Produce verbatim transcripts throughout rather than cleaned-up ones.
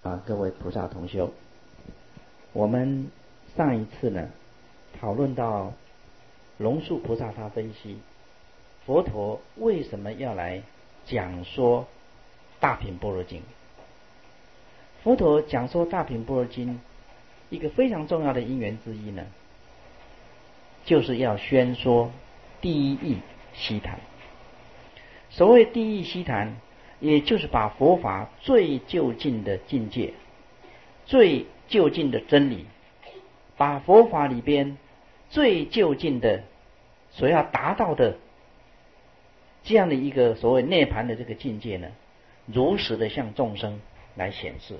啊，各位菩萨同修，我们上一次呢讨论到龙树菩萨他分析佛陀为什么要来讲说大品般若经。佛陀讲说大品般若经一个非常重要的因缘之一呢，就是要宣说第一义悉谈。所谓第一义悉谈，也就是把佛法最究竟的境界、最究竟的真理，把佛法里边最究竟的所要达到的这样的一个所谓涅槃的这个境界呢，如实的向众生来显示。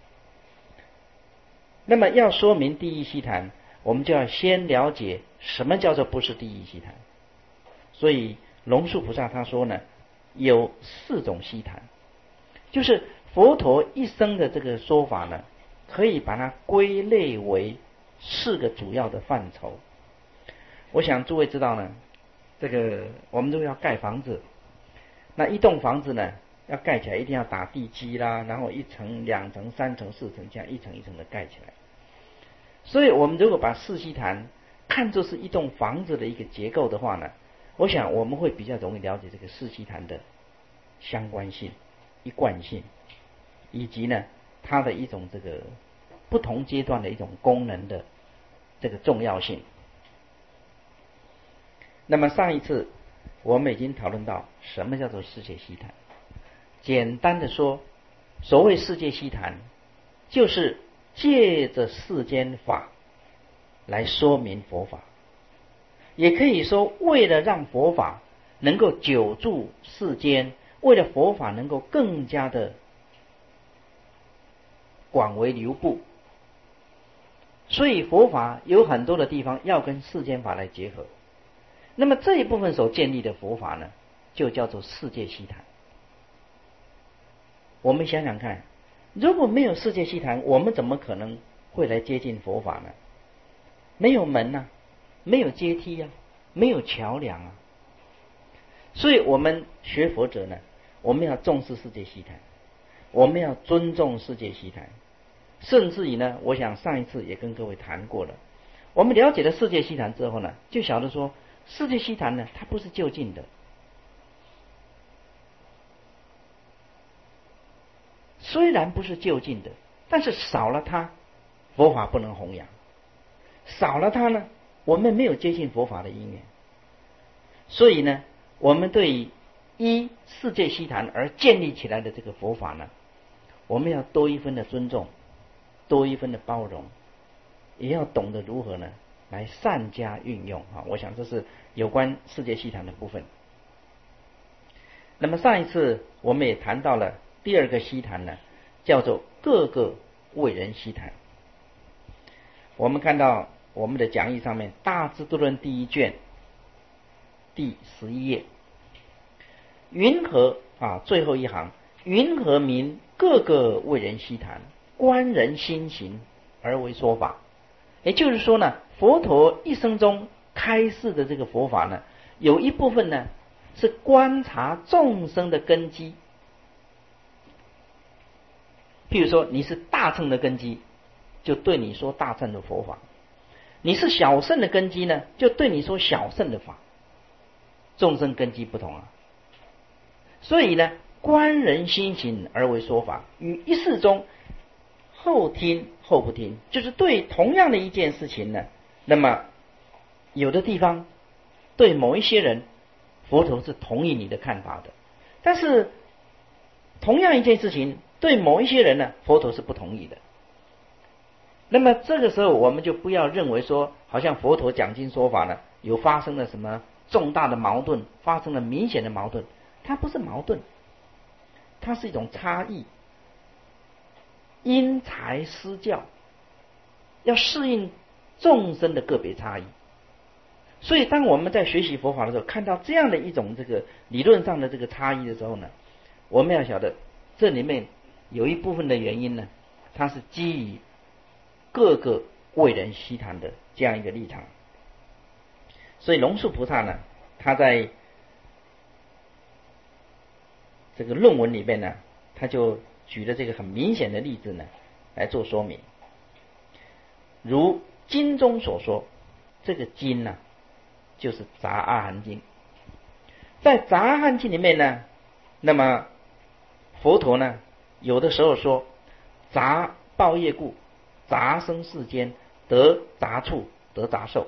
那么要说明第一悉谈，我们就要先了解什么叫做不是第一悉谈。所以龙树菩萨他说呢，有四种悉谈，就是佛陀一生的这个说法呢，可以把它归类为四个主要的范畴。我想诸位知道呢，这个我们都要盖房子，那一栋房子呢要盖起来一定要打地基啦，然后一层两层三层四层这样一层一层的盖起来。所以我们如果把四悉谈看作是一栋房子的一个结构的话呢，我想我们会比较容易了解这个四悉谈的相关性、一贯性，以及呢它的一种这个不同阶段的一种功能的这个重要性。那么上一次我们已经讨论到什么叫做世界悉谈。简单的说，所谓世界悉谈，就是借着世间法来说明佛法，也可以说为了让佛法能够久住世间，为了佛法能够更加的广为流布，所以佛法有很多的地方要跟世间法来结合。那么这一部分所建立的佛法呢，就叫做世界悉谈。我们想想看，如果没有世界悉谈，我们怎么可能会来接近佛法呢？没有门啊，没有阶梯啊，没有桥梁啊。所以我们学佛者呢，我们要重视世界悉谈，我们要尊重世界悉谈，甚至于呢，我想上一次也跟各位谈过了，我们了解了世界悉谈之后呢，就晓得说世界悉谈呢，它不是究竟的。虽然不是究竟的，但是少了它，佛法不能弘扬；少了它呢，我们没有接近佛法的因缘。所以呢，我们对于依世界悉谈而建立起来的这个佛法呢，我们要多一分的尊重，多一分的包容，也要懂得如何呢来善加运用啊！我想这是有关世界悉谈的部分。那么上一次我们也谈到了第二个悉谈呢，叫做各个为人悉谈。我们看到我们的讲义上面《大智度论》第一卷第十一页，云何啊？最后一行，云何名各个为人悉谈？观人心行而为说法。也就是说呢，佛陀一生中开示的这个佛法呢，有一部分呢是观察众生的根基。譬如说你是大乘的根基，就对你说大乘的佛法；你是小乘的根基呢，就对你说小乘的法。众生根基不同啊，所以呢，观人心行而为说法，于一事中后听后不听，就是对同样的一件事情呢，那么有的地方对某一些人，佛陀是同意你的看法的，但是同样一件事情对某一些人呢，佛陀是不同意的。那么这个时候我们就不要认为说，好像佛陀讲经说法呢，有发生了什么重大的矛盾，发生了明显的矛盾。它不是矛盾，它是一种差异，因材施教，要适应众生的个别差异。所以当我们在学习佛法的时候，看到这样的一种这个理论上的这个差异的时候呢，我们要晓得这里面有一部分的原因呢，它是基于各个为人悉谈的这样一个立场。所以龙树菩萨呢，他在这个论文里面呢，他就举了这个很明显的例子呢来做说明。如经中所说，这个经呢、啊、就是杂阿含经。在杂阿含经里面呢，那么佛陀呢有的时候说杂报业故，杂生世间，得杂处，得杂受。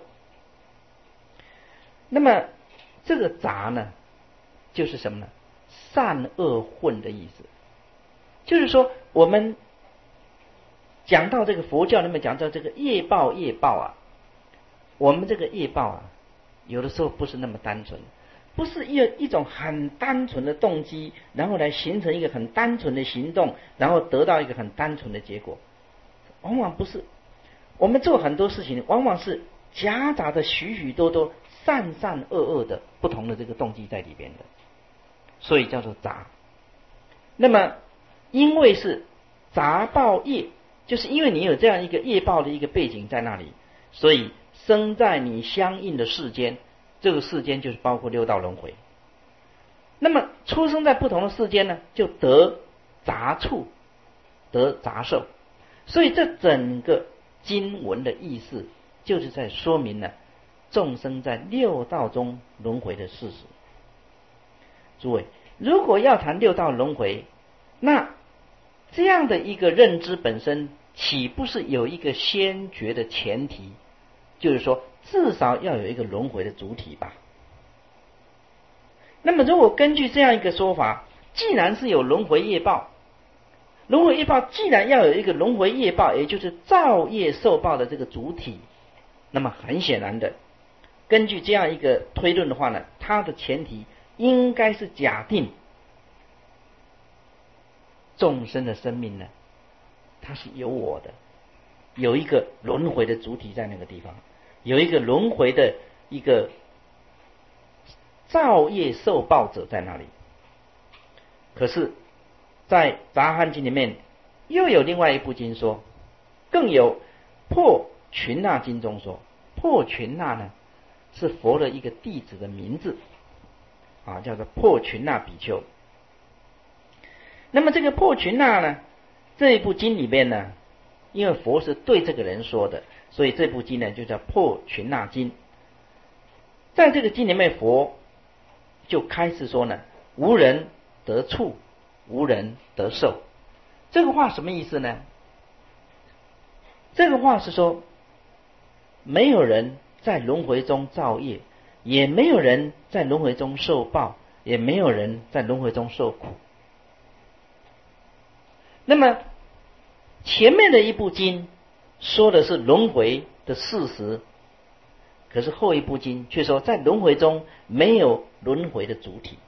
那么这个杂呢就是什么呢？善恶混的意思。就是说我们讲到这个佛教里面讲到这个业报业报啊，我们这个业报啊有的时候不是那么单纯，不是一一种很单纯的动机，然后来形成一个很单纯的行动，然后得到一个很单纯的结果，往往不是。我们做很多事情往往是夹杂着许许多多善善恶恶的不同的这个动机在里边的，所以叫做杂。那么因为是杂报业，就是因为你有这样一个业报的一个背景在那里，所以生在你相应的世间，这个世间就是包括六道轮回。那么出生在不同的世间呢，就得杂处，得杂受。所以这整个经文的意思就是在说明了众生在六道中轮回的事实。诸位，如果要谈六道轮回，那这样的一个认知本身岂不是有一个先决的前提，就是说至少要有一个轮回的主体吧。那么如果根据这样一个说法，既然是有轮回业报，轮回业报既然要有一个轮回业报，也就是造业受报的这个主体，那么很显然的，根据这样一个推论的话呢，它的前提应该是假定众生的生命呢，它是有我的，有一个轮回的主体在那个地方，有一个轮回的一个造业受报者在那里。可是在杂含经里面又有另外一部经说，更有破群那经中说，破群那呢是佛的一个弟子的名字啊，叫做破群那比丘。那么这个破群那呢，这一部经里面呢，因为佛是对这个人说的，所以这部经呢就叫破群那经。在这个经里面，佛就开始说呢，无人得处，无人得受。这个话什么意思呢？这个话是说，没有人在轮回中造业，也没有人在轮回中受报，也没有人在轮回中受苦。那么前面的一部经说的是轮回的事实，可是后一部经却说在轮回中没有轮回的主体。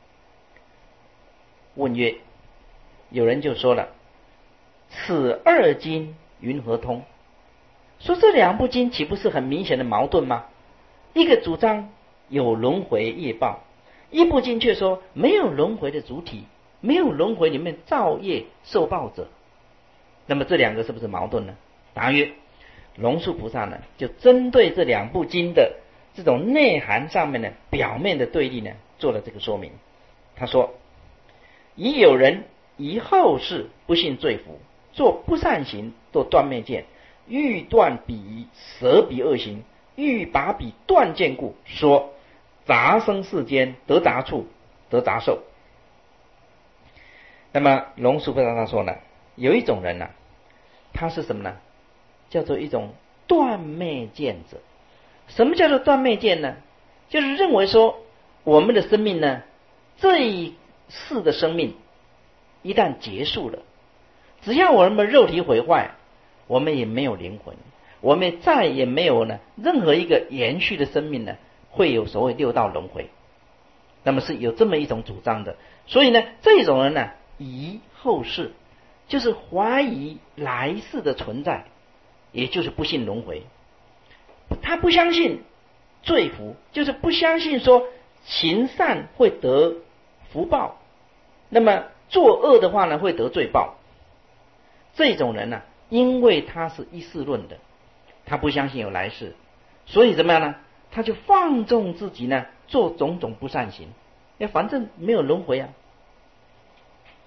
问曰，有人就说了，此二经云何通？说这两部经岂不是很明显的矛盾吗？一个主张有轮回业报，一部经却说没有轮回的主体，没有轮回里面造业受报者。那么这两个是不是矛盾呢？答曰，龙树菩萨呢就针对这两部经的这种内涵上面呢表面的对立呢做了这个说明。他说，已有人以后世不信罪福，做不善行，做断灭见，欲断彼舍彼恶行，欲拔彼断见故，说杂生世间，得杂处，得杂受。那么龙树菩萨他说呢，有一种人呢、啊，他是什么呢？叫做一种断灭见者。什么叫做断灭见呢？就是认为说我们的生命呢，这一世的生命一旦结束了，只要我们肉体毁坏，我们也没有灵魂，我们再也没有呢任何一个延续的生命呢会有所谓六道轮回。那么是有这么一种主张的。所以呢，这种人呢疑后世，就是怀疑来世的存在，也就是不信轮回。他不相信罪福，就是不相信说行善会得福报，那么做恶的话呢会得罪报。这种人呢、啊，因为他是一世论的，他不相信有来世，所以怎么样呢？他就放纵自己呢做种种不善行，反正没有轮回啊。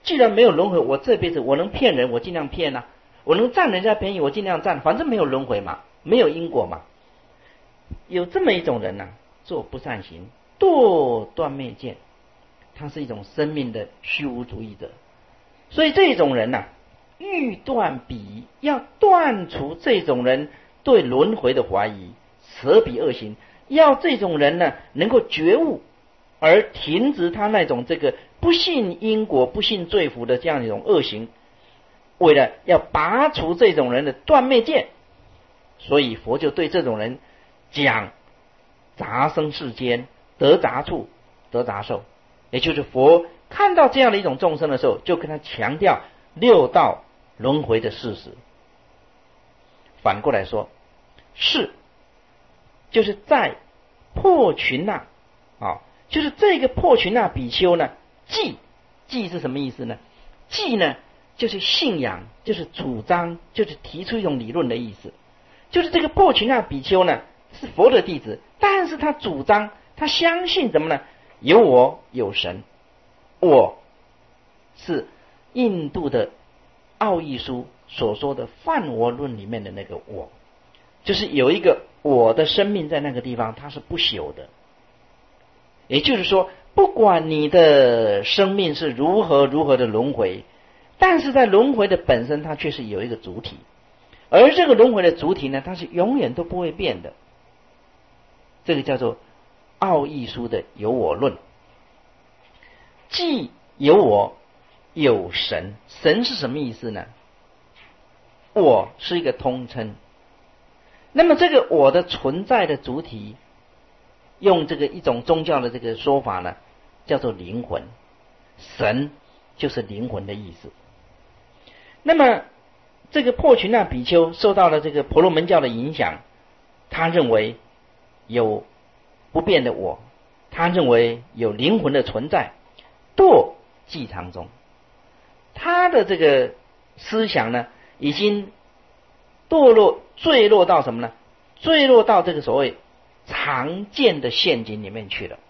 既然没有轮回，我这辈子我能骗人，我尽量骗啊；我能占人家便宜，我尽量占，反正没有轮回嘛，没有因果嘛。有这么一种人呢、啊，做不善行，堕断灭见，他是一种生命的虚无主义者。所以这种人呢、啊，欲断彼，要断除这种人对轮回的怀疑，舍彼恶行，要这种人呢能够觉悟，而停止他那种这个不信因果、不信罪福的这样一种恶行。为了要拔除这种人的断灭见，所以佛就对这种人讲杂生世间，得杂处，得杂受。也就是佛看到这样的一种众生的时候，就跟他强调六道轮回的事实。反过来说，是就是在破群那啊，就是这个破群那比丘呢，记记是什么意思呢？记呢就是信仰，就是主张，就是提出一种理论的意思。就是这个破群那比丘呢是佛的弟子，但是他主张，他相信什么呢？有我有神，我是印度的奥义书所说的梵我论里面的那个我，就是有一个我的生命在那个地方，它是不朽的。也就是说，不管你的生命是如何如何的轮回，但是在轮回的本身，它却是有一个主体，而这个轮回的主体呢，它是永远都不会变的。这个叫做奥义书的有我论。既有我有神，神是什么意思呢？我是一个通称，那么这个我的存在的主体，用这个一种宗教的这个说法呢，叫做灵魂。神就是灵魂的意思。那么这个破群那比丘受到了这个婆罗门教的影响，他认为有不变的我，他认为有灵魂的存在，堕寂常中。他的这个思想呢，已经堕落坠落到什么呢？坠落到这个所谓常见的陷阱里面去了。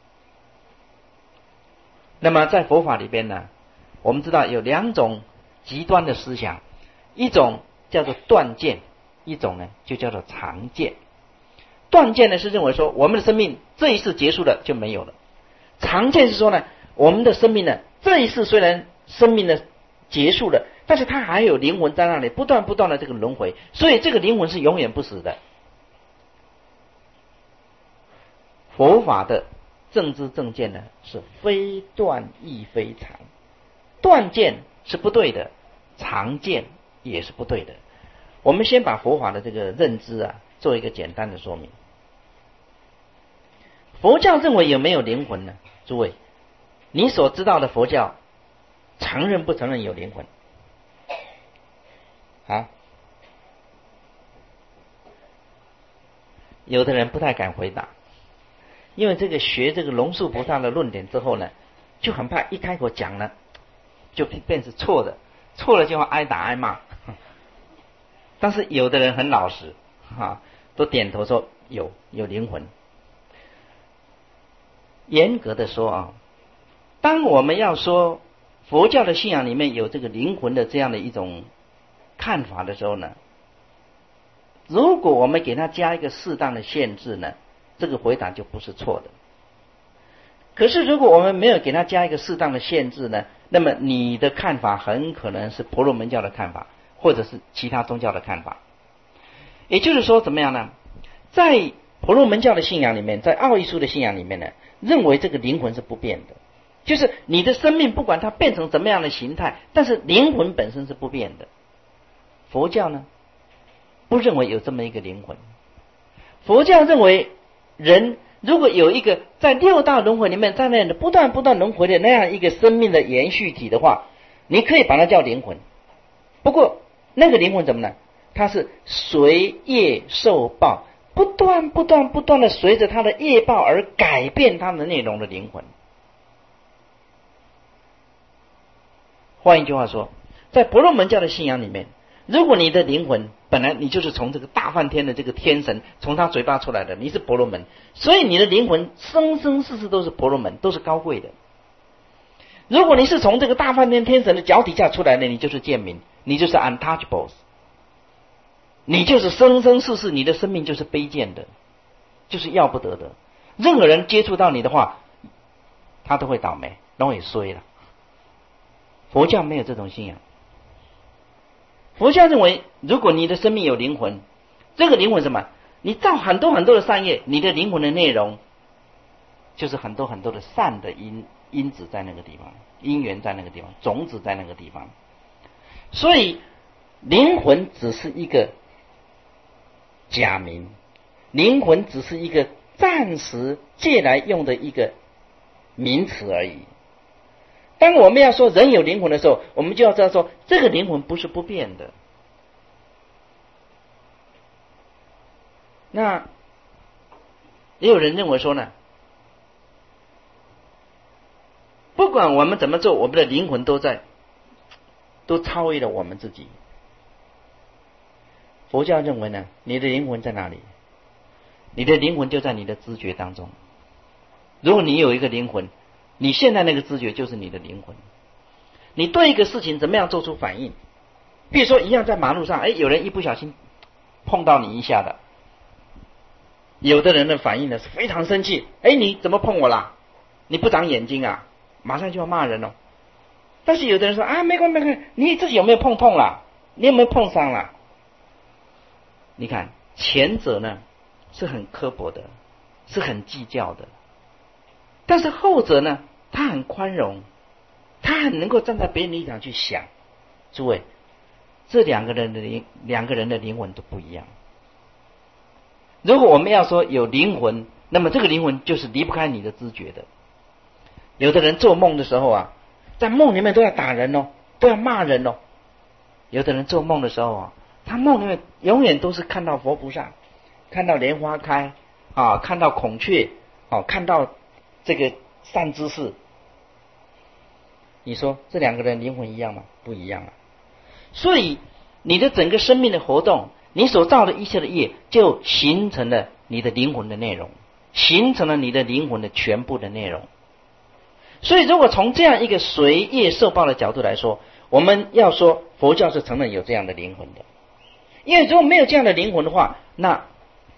那么在佛法里边呢，我们知道有两种极端的思想，一种叫做断见，一种呢就叫做常见。断见呢是认为说我们的生命这一世结束了就没有了，常见是说呢，我们的生命呢这一世虽然生命呢结束了，但是它还有灵魂在那里不断不断的这个轮回，所以这个灵魂是永远不死的。佛法的正知正见呢是非断亦非常，断见是不对的，常见也是不对的。我们先把佛法的这个认知啊做一个简单的说明。佛教认为有没有灵魂呢？诸位，你所知道的佛教承认不承认有灵魂？啊，有的人不太敢回答，因为这个学这个龙树菩萨的论点之后呢，就很怕一开口讲呢就变成错的，错了就要挨打挨骂。但是有的人很老实啊，都点头说有有灵魂。严格的说啊，当我们要说佛教的信仰里面有这个灵魂的这样的一种看法的时候呢，如果我们给它加一个适当的限制呢，这个回答就不是错的。可是如果我们没有给它加一个适当的限制呢，那么你的看法很可能是婆罗门教的看法，或者是其他宗教的看法。也就是说怎么样呢？在婆罗门教的信仰里面，在奥义书的信仰里面呢，认为这个灵魂是不变的，就是你的生命不管它变成怎么样的形态，但是灵魂本身是不变的。佛教呢不认为有这么一个灵魂。佛教认为人如果有一个在六道轮回里面在那样的不断不断轮回的那样一个生命的延续体的话，你可以把它叫灵魂。不过那个灵魂怎么呢？它是随业受报，不断不断不断的随着它的业报而改变它的内容的灵魂。换一句话说，在婆罗门教的信仰里面，如果你的灵魂本来你就是从这个大梵天的这个天神从他嘴巴出来的，你是婆罗门，所以你的灵魂生生世世都是婆罗门，都是高贵的。 如果你是从这个大梵天天神的脚底下出来的，你就是贱民，你就是 untouchables， 你就是生生世世你的生命就是卑贱的，就是要不得的。任何人接触到你的话，他都会倒霉，都会衰了。佛教没有这种信仰。佛教认为，如果你的生命有灵魂，这个灵魂什么？你造很多很多的善业，你的灵魂的内容就是很多很多的善的因因子在那个地方，因缘在那个地方，种子在那个地方。所以灵魂只是一个假名，灵魂只是一个暂时借来用的一个名词而已。当我们要说人有灵魂的时候，我们就要知道说，这个灵魂不是不变的。那也有人认为说呢，不管我们怎么做，我们的灵魂都在，都超越了我们自己。佛教认为呢，你的灵魂在哪里？你的灵魂就在你的知觉当中。如果你有一个灵魂，你现在那个知觉就是你的灵魂。你对一个事情怎么样做出反应？比如说一样在马路上，哎，有人一不小心碰到你一下的，有的人的反应呢是非常生气，哎，你怎么碰我啦？你不长眼睛啊？马上就要骂人了。但是有的人说啊，没关系没关系，你自己有没有碰碰啦？你有没有碰伤啦？你看前者呢是很刻薄的，是很计较的，但是后者呢，他很宽容，他很能够站在别人的立场去想。诸位，这两个人的灵，两个人的灵魂都不一样。如果我们要说有灵魂，那么这个灵魂就是离不开你的知觉的。有的人做梦的时候啊，在梦里面都要打人哦，都要骂人哦。有的人做梦的时候啊，他梦里面永远都是看到佛菩萨，看到莲花开啊，看到孔雀啊，看到这个善知识。你说这两个人灵魂一样吗？不一样啊。所以你的整个生命的活动，你所造的一切的业，就形成了你的灵魂的内容，形成了你的灵魂的全部的内容。所以如果从这样一个随业受报的角度来说，我们要说佛教是承认有这样的灵魂的。因为如果没有这样的灵魂的话，那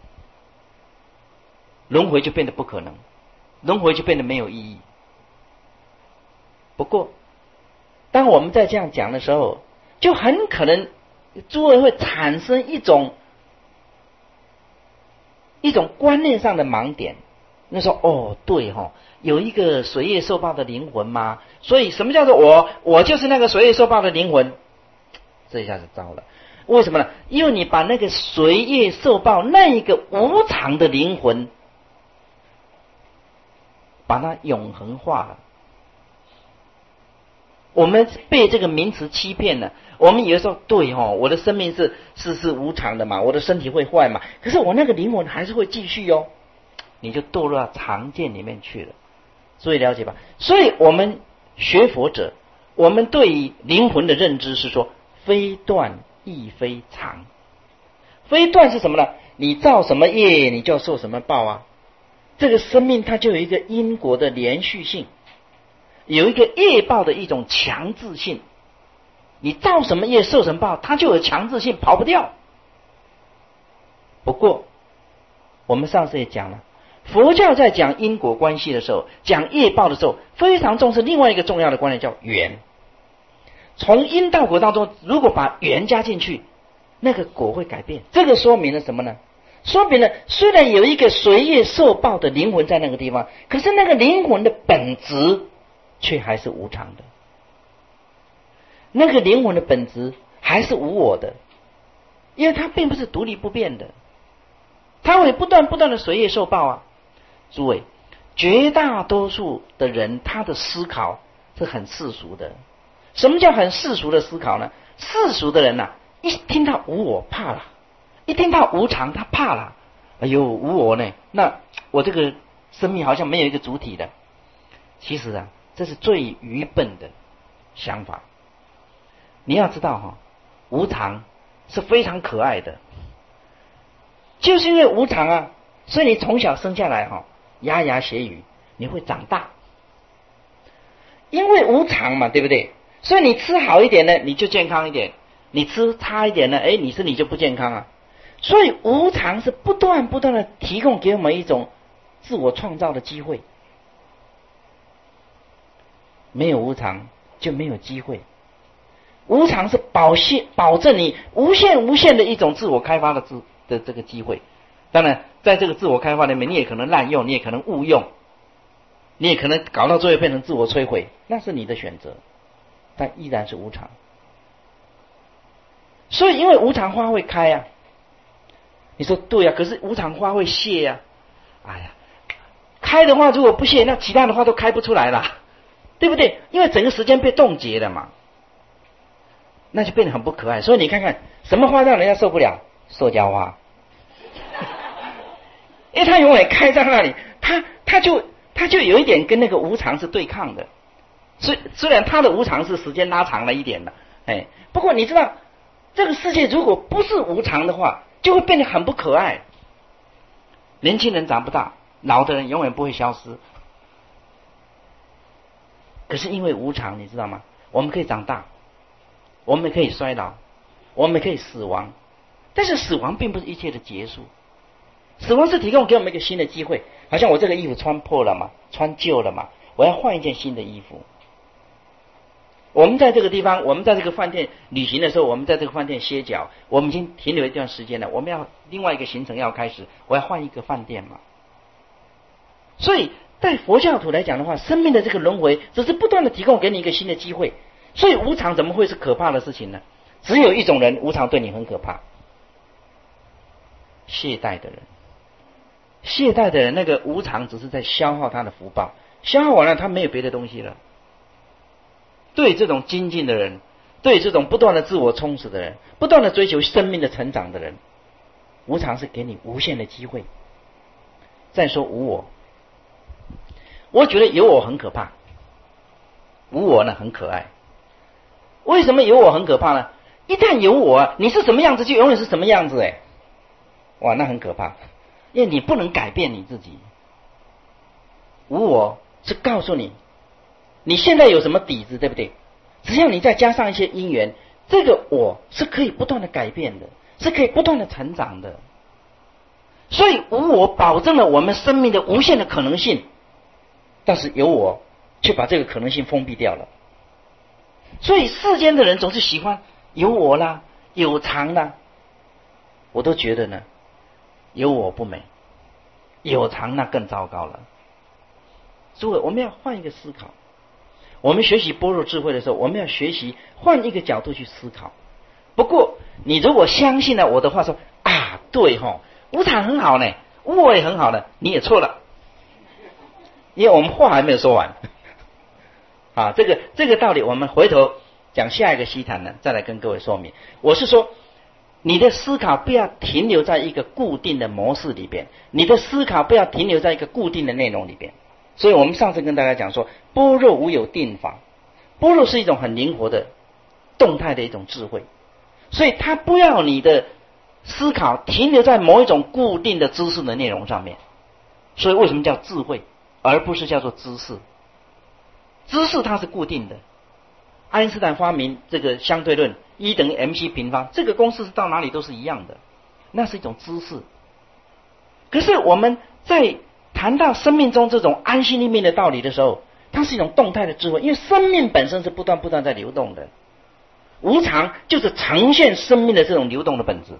轮回就变得不可能，轮回就变得没有意义。不过当我们在这样讲的时候，就很可能诸位会产生一种一种观念上的盲点。那说哦，对哈、哦，有一个随业受报的灵魂吗？所以什么叫做我？我就是那个随业受报的灵魂。这一下子糟了。为什么呢？因为你把那个随业受报那一个无常的灵魂，把它永恒化了。我们被这个名词欺骗了。我们以为说对哦，我的生命是是是无常的嘛，我的身体会坏嘛，可是我那个灵魂还是会继续哦。你就堕落到常见里面去了。所以了解吧？所以我们学佛者，我们对于灵魂的认知是说，非断亦非常。非断是什么呢？你造什么业，你就要受什么报啊。这个生命它就有一个因果的连续性，有一个业报的一种强制性。你造什么业受什么报，它就有强制性，跑不掉。不过我们上次也讲了，佛教在讲因果关系的时候，讲业报的时候，非常重视另外一个重要的观念，叫缘。从因到果当中，如果把缘加进去，那个果会改变。这个说明了什么呢？说明了虽然有一个随业受报的灵魂在那个地方，可是那个灵魂的本质却还是无常的。那个灵魂的本质还是无我的，因为它并不是独立不变的，它会不断不断的随业受报啊。诸位，绝大多数的人他的思考是很世俗的。什么叫很世俗的思考呢？世俗的人呐、啊，一听到无我怕了，一听到无常他怕了。哎呦，无我呢，那我这个生命好像没有一个主体的。其实啊，这是最愚笨的想法。你要知道哈、哦，无常是非常可爱的，就是因为无常啊，所以你从小生下来哈、哦，牙牙学语，你会长大。 因为无常嘛，对不对？所以你吃好一点呢，你就健康一点；你吃差一点呢，哎，你身体就不健康啊。所以无常是不断不断的提供给我们一种自我创造的机会。没有无常就没有机会。无常是保现保证你无限无限的一种自我开发的自的这个机会。当然在这个自我开发里面，你也可能滥用，你也可能误用，你也可能搞到最后变成自我摧毁，那是你的选择，但依然是无常。所以因为无常花会开啊，你说对啊，可是无常花会谢啊，哎呀，开的话如果不谢，那其他的话都开不出来了，对不对？因为整个时间被冻结了嘛，那就变得很不可爱。所以你看看什么花让人家受不了？塑胶花，因为它永远开在那里，它它就它就有一点跟那个无常是对抗的。虽虽然它的无常是时间拉长了一点的，哎，不过你知道这个世界如果不是无常的话，就会变得很不可爱。年轻人长不大，老的人永远不会消失。可是因为无常，你知道吗？我们可以长大，我们可以衰老，我们可以死亡，但是死亡并不是一切的结束。死亡是提供给我们一个新的机会，好像我这个衣服穿破了嘛，穿旧了嘛，我要换一件新的衣服。我们在这个地方，我们在这个饭店旅行的时候，我们在这个饭店歇脚，我们已经停留一段时间了，我们要另外一个行程要开始，我要换一个饭店嘛。所以在佛教徒来讲的话，生命的这个轮回只是不断的提供给你一个新的机会。所以无常怎么会是可怕的事情呢？只有一种人无常对你很可怕，懈怠的人。懈怠的人，那个无常只是在消耗他的福报，消耗完了他没有别的东西了。对这种精进的人，对这种不断的自我充实的人，不断的追求生命的成长的人，无常是给你无限的机会。再说无我，我觉得有我很可怕，无我呢很可爱。为什么有我很可怕呢？一旦有我，你是什么样子就永远是什么样子，哎，哇，那很可怕，因为你不能改变你自己。无我是告诉你，你现在有什么底子，对不对？只要你再加上一些因缘，这个我是可以不断的改变的，是可以不断的成长的。所以无我保证了我们生命的无限的可能性，但是有我却把这个可能性封闭掉了。所以世间的人总是喜欢有我啦，有常啦，我都觉得呢，有我不美，有常那更糟糕了。所以我们要换一个思考，我们学习般若智慧的时候，我们要学习换一个角度去思考。不过你如果相信了我的话，说啊对齁，无常很好呢，无我也很好呢，你也错了，因为我们话还没有说完啊，这个这个道理我们回头讲下一个西谈呢，再来跟各位说明。我是说你的思考不要停留在一个固定的模式里边，你的思考不要停留在一个固定的内容里边。所以我们上次跟大家讲说，般若无有定法，般若是一种很灵活的动态的一种智慧，所以它不要你的思考停留在某一种固定的知识的内容上面。所以为什么叫智慧而不是叫做知识？知识它是固定的，爱因斯坦发明这个相对论，E等于 mc 平方，这个公式到哪里都是一样的，那是一种知识。可是我们在谈到生命中这种安心立命的道理的时候，它是一种动态的智慧，因为生命本身是不断不断在流动的，无常就是呈现生命的这种流动的本质。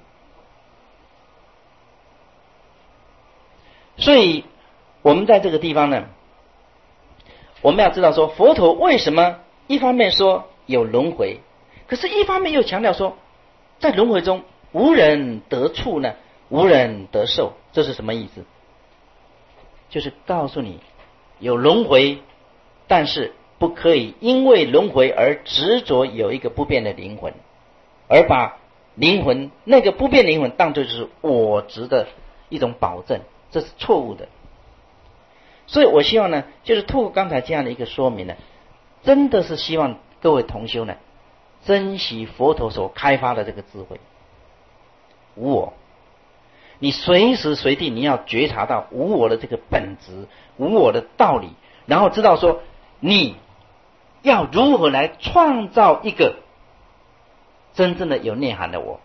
所以我们在这个地方呢，我们要知道说，佛陀为什么一方面说有轮回，可是一方面又强调说，在轮回中无人得处呢，无人得受，这是什么意思？就是告诉你有轮回，但是不可以因为轮回而执着有一个不变的灵魂，而把灵魂那个不变灵魂当作就是我执的一种保证，这是错误的。所以我希望呢，就是透过刚才这样的一个说明呢，真的是希望各位同修呢，珍惜佛陀所开发的这个智慧，无我。你随时随地你要觉察到无我的这个本质，无我的道理，然后知道说你要如何来创造一个真正的有内涵的我。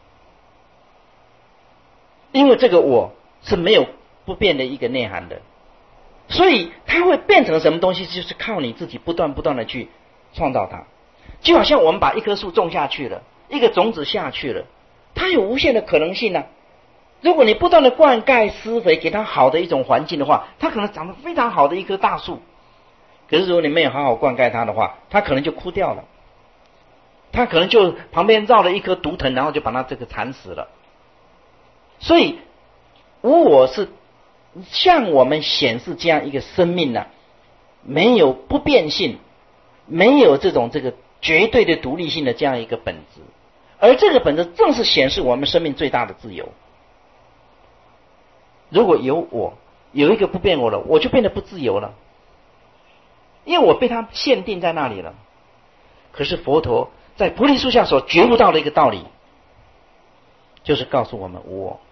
因为这个我是没有不变的一个内涵的，所以它会变成什么东西，就是靠你自己不断不断的去创造它。就好像我们把一棵树种下去了，一个种子下去了，它有无限的可能性啊。如果你不断的灌溉施肥，给它好的一种环境的话，它可能长得非常好的一棵大树。可是如果你没有好好灌溉它的话，它可能就枯掉了，它可能就旁边绕了一棵毒藤，然后就把它这个蚕死了。所以无我是向我们显示这样一个生命呢、啊，没有不变性，没有这种这个绝对的独立性的这样一个本质，而这个本质正是显示我们生命最大的自由。如果有我，有一个不变我了，我就变得不自由了，因为我被它限定在那里了。可是佛陀在菩提树下所觉悟到的一个道理，就是告诉我们无我。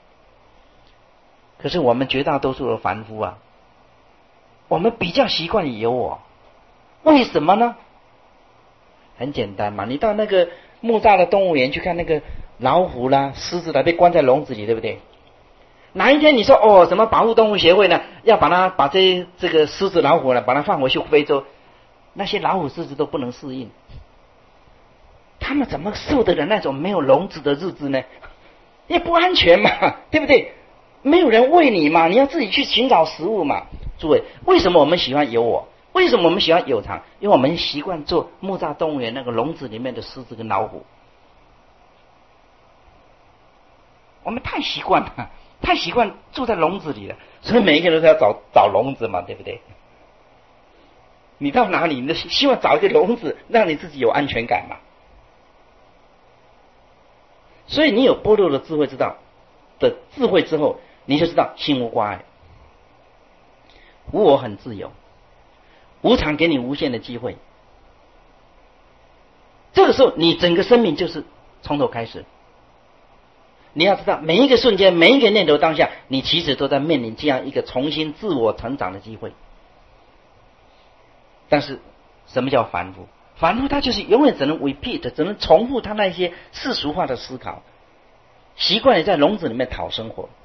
可是我们绝大多数的凡夫啊，我们比较习惯有我，为什么呢？很简单嘛，你到那个木栅的动物园去看那个老虎啦、狮子啦，被关在笼子里，对不对？哪一天你说哦，什么保护动物协会呢，要把它把这这个狮子老虎呢，把它放回去非洲，那些老虎狮子都不能适应，他们怎么受得了那种没有笼子的日子呢？也不安全嘛，对不对？没有人喂你嘛，你要自己去寻找食物嘛。诸位，为什么我们喜欢有我？为什么我们喜欢有常？因为我们习惯做木栅动物园那个笼子里面的狮子跟老虎，我们太习惯了，太习惯住在笼子里了，所以每一个人都要找找笼子嘛，对不对？你到哪里，你都希望找一个笼子，让你自己有安全感嘛。所以你有般若的智慧之道的智慧之后，你就知道心无挂碍，无我很自由，无常给你无限的机会。这个时候你整个生命就是从头开始。你要知道每一个瞬间，每一个念头当下，你其实都在面临这样一个重新自我成长的机会。但是什么叫凡夫？凡夫他就是永远只能 repeat， 只能重复他那些世俗化的思考，习惯于在笼子里面讨生活。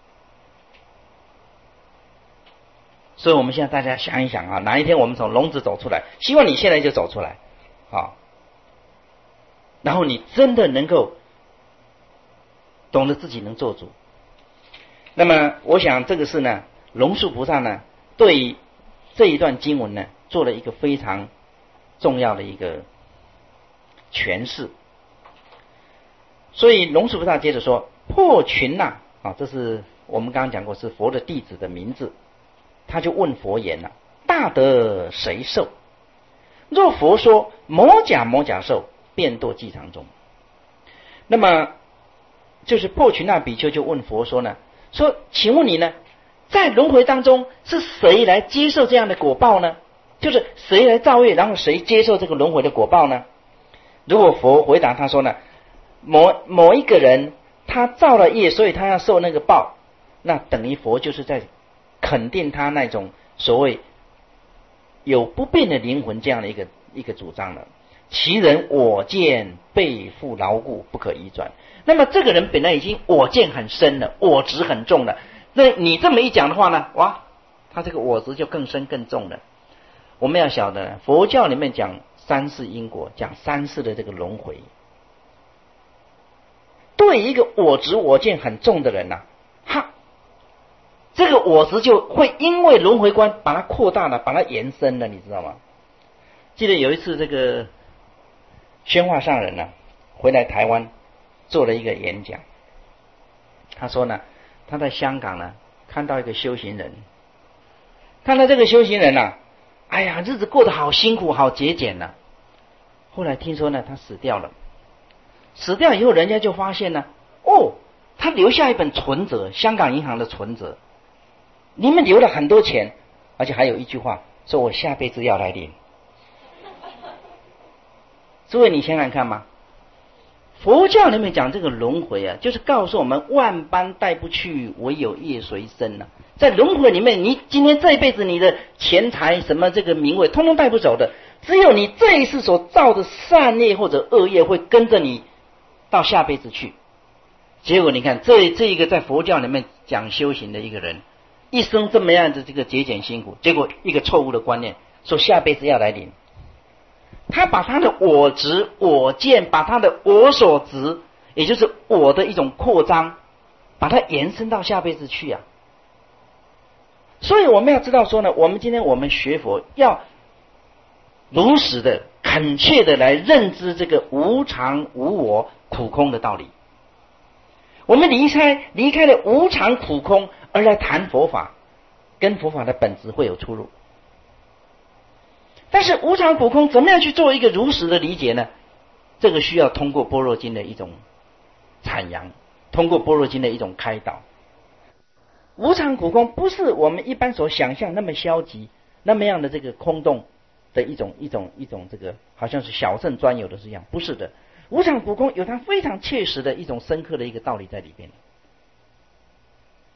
所以我们现在大家想一想啊，哪一天我们从笼子走出来，希望你现在就走出来啊，然后你真的能够懂得自己能做主。那么我想这个是呢，龙树菩萨呢对于这一段经文呢做了一个非常重要的一个诠释。所以龙树菩萨接着说，破群呐啊，这是我们刚刚讲过是佛的弟子的名字。他就问佛言了、啊：大德谁受？若佛说某甲某甲受，便堕寂常中。那么就是破群那比丘就问佛说呢，说请问你呢，在轮回当中是谁来接受这样的果报呢？就是谁来造业，然后谁接受这个轮回的果报呢？如果佛回答他说呢，某某一个人他造了业，所以他要受那个报，那等于佛就是在肯定他那种所谓有不变的灵魂这样的一个一个主张了。其人我见背负牢固，不可移转。那么这个人本来已经我见很深了，我执很重了，那你这么一讲的话呢，哇，他这个我执就更深更重了。我们要晓得，佛教里面讲三世因果，讲三世的这个轮回，对一个我执我见很重的人呐、啊，哈。这个我执就会因为轮回观把它扩大了，把它延伸了，你知道吗？记得有一次这个宣化上人呢、啊、回来台湾做了一个演讲，他说呢，他在香港呢看到一个修行人，看到这个修行人啊，哎呀，日子过得好辛苦，好节俭呐、啊。后来听说呢，他死掉了，死掉以后，人家就发现呢，哦，他留下一本存折，香港银行的存折。你们留了很多钱，而且还有一句话说我下辈子要来领。诸位你想想看嘛，佛教里面讲这个轮回啊，就是告诉我们万般带不去，唯有业随身啊。在轮回里面，你今天这一辈子你的钱财什么这个名位通通带不走的， 只有你这一世所造的善业或者恶业会跟着你到下辈子去。结果你看，这这一个在佛教里面讲修行的一个人，一生这么样的这个节俭辛苦，结果一个错误的观念，说下辈子要来领。他把他的我执、我见，把他的我所执，也就是我的一种扩张，把它延伸到下辈子去啊。所以我们要知道说呢，我们今天我们学佛要如实的、恳切的来认知这个无常、无我、苦空的道理。我们离开离开了无常苦空而来谈佛法，跟佛法的本质会有出入。但是无常苦空怎么样去做一个如实的理解呢？这个需要通过般若经的一种阐扬，通过般若经的一种开导。无常苦空不是我们一般所想象那么消极，那么样的这个空洞的一种一种一种这个好像是小圣专有的这样，不是的。无常苦空有它非常切实的一种深刻的一个道理在里边。